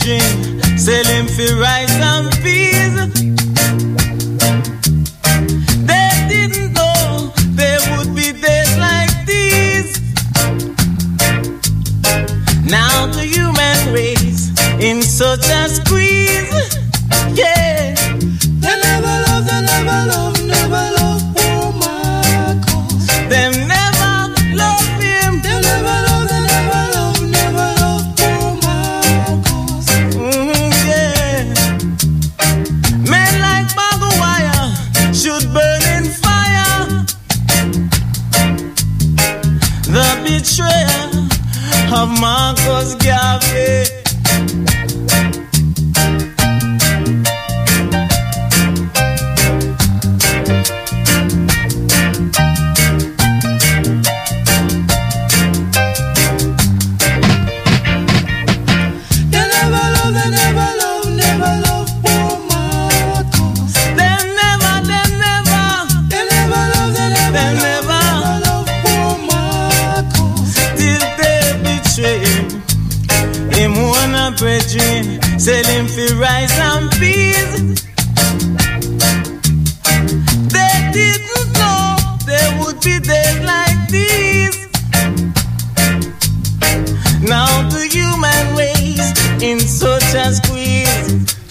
brethren, selling for rice and peas. They didn't know there would be days like these. Now the human race in such a squeeze. Yeah. They never love, never love poor Marcus. Them never love him. They never love, never love poor Marcus. Yeah. Men like Maguire should burn in fire. The betrayer of Marcus Garvey. Brethren, selling for rice and peas. They didn't know there would be days like these. Now the human race in such a squeeze.